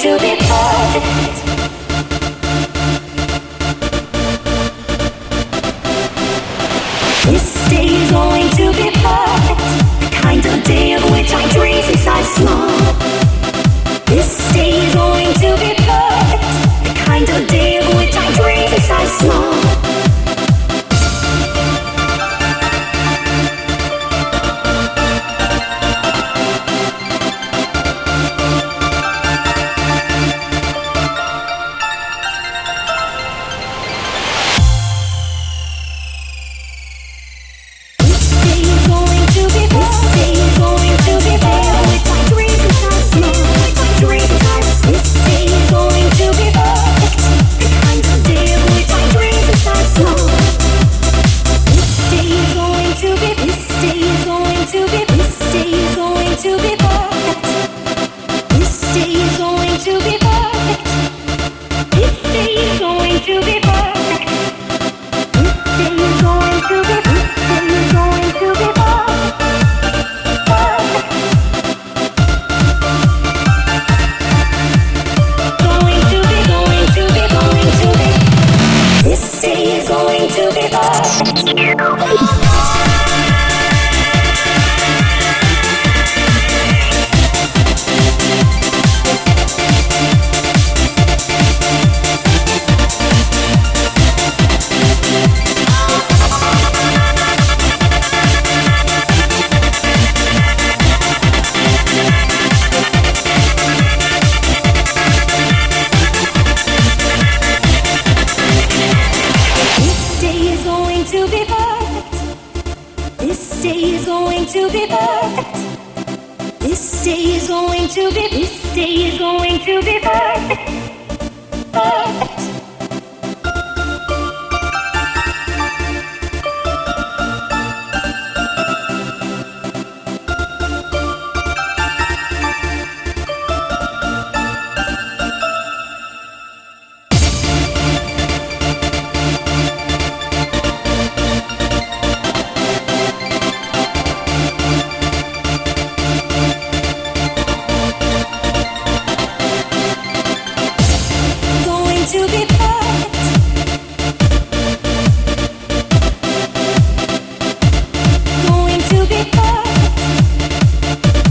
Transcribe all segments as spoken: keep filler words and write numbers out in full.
to be perfect. This day is going to be perfect. The kind of day of which I dream since I was small. This day is going to be perfect. The kind of day of which I dream since I was small.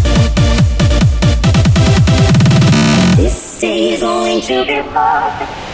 To be perfect.